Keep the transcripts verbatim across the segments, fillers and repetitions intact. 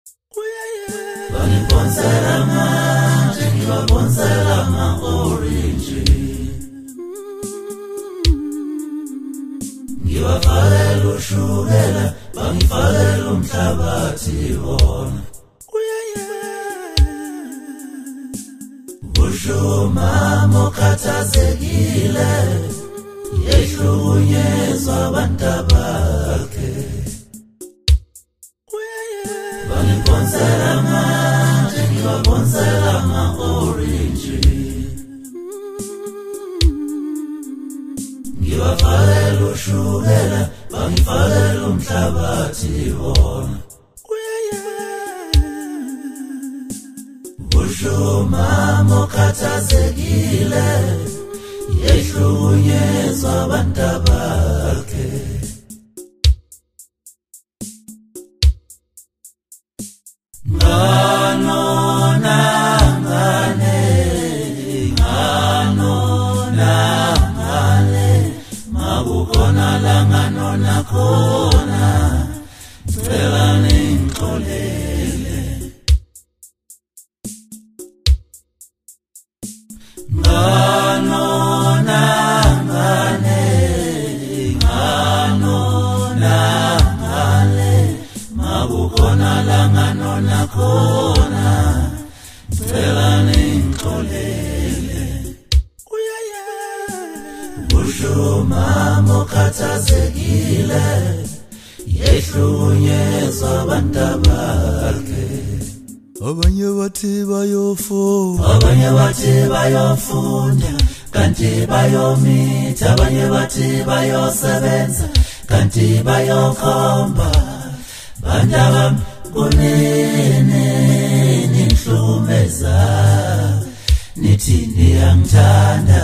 Bangibonsela manje ngibabonsela ama-orange, ngibafakela ushukela bangifakela umhlabathi wona. Usho mama okhathazekile yehlukunyezwa abantu bakhe. Bangibonsela manje ngibabonsela ama-orange, ngibafakela ushukela bangifakela umhlabathi wona. Usho mama okhathazekile yehlukunyezwa abantu bakhe. Nganona ngane, nganona ngane, makukhona la nganona khona, ngicela ningixolele. Nganona ngane, nganona ngane, makukhona la nganona khona, ngicela ningixolele. Usho mama okhathazekile yehlukunyezwa abantu bakhe. Abanye bathi bayofunda, abanye bathi bayofunda kanti bayomitha, abanye bathi bayosebenza kanti bayokhomba. Bandaba kunini nihlukumeza nithi niyangithanda,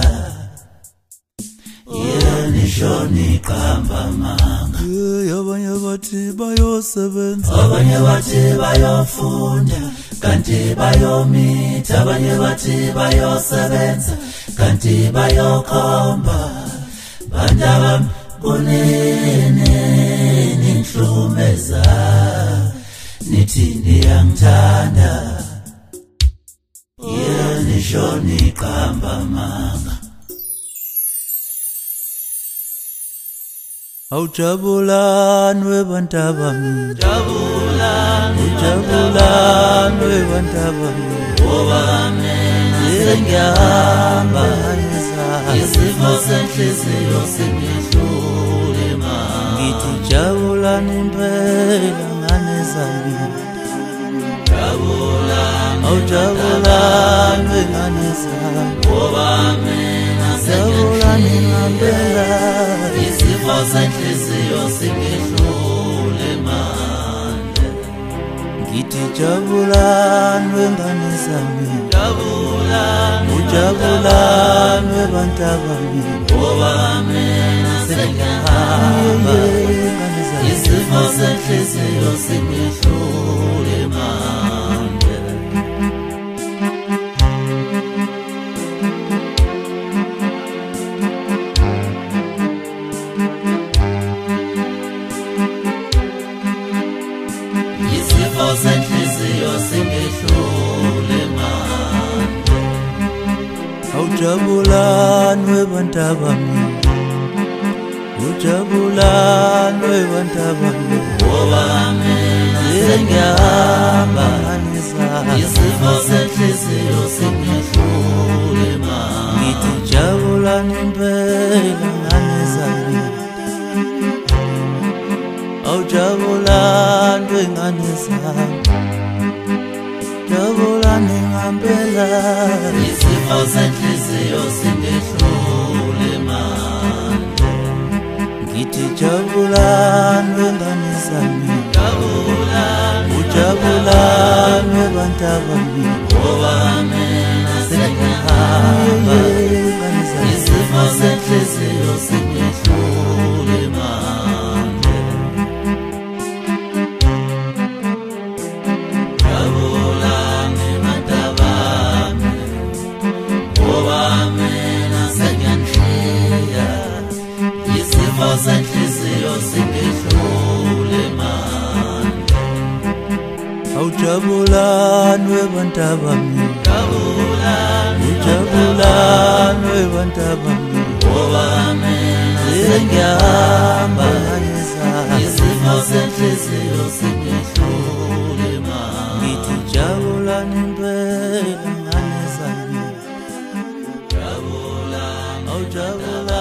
yena nisho niqamba amanga. abanye bathi bayosebenza, abanye bathi bayofunda kanti bayomitha, abanye bathi bayosebenza kanti bayokhomba. Bandaba kunini nihlukumeza nithi niyangithanda, yena nisho niqamba amanga. awujabulani webantu bami, Jabulani, ujabulani webantu bami, ngoba mina sengiyahamba isifo senhliziyo singihlule ma. ngithi jabulani impela ngane zami, Jabulani, awujabulani wengane zami, ngoba mina jabulani ngempela. isifo senhliziyo singihlule manje. Ngithi jabulani wengane zami, Jabulani, ujabulani webantu bami, ngoba mina sengiyahamba wengane zami. isifo senhliziyo singihlule manje. Isifo senhliziyo singihlule manje. awujabulani webantu bami, ujabulani webantu bami, Ngoba mina sengiyahamba ngane zami. isifo senhliziyo singihlule manje. Ngithi jabulani impela ngane zami, awujabulani wengane zami, jabulani ngempela. Isifo senhliziyo singihlule manje. Ngithi jabulani wengane zami, Jabulani, ujabulani webantu bami, ngoba mina sengiyahamba wengane zami. isifo senhliziyo singihlule manje. Jabulani madabami, ngoba mina sengiyanshiya isifo senhliziyo singihlule manje. Ujabulanwe bantabami, ujabulanwe bantabami, ngoba mina sengiyahamba nganezami, isifo senhliziyo singehlule ma. ngithi jabulani impela nganezami, Jabulani awujabulani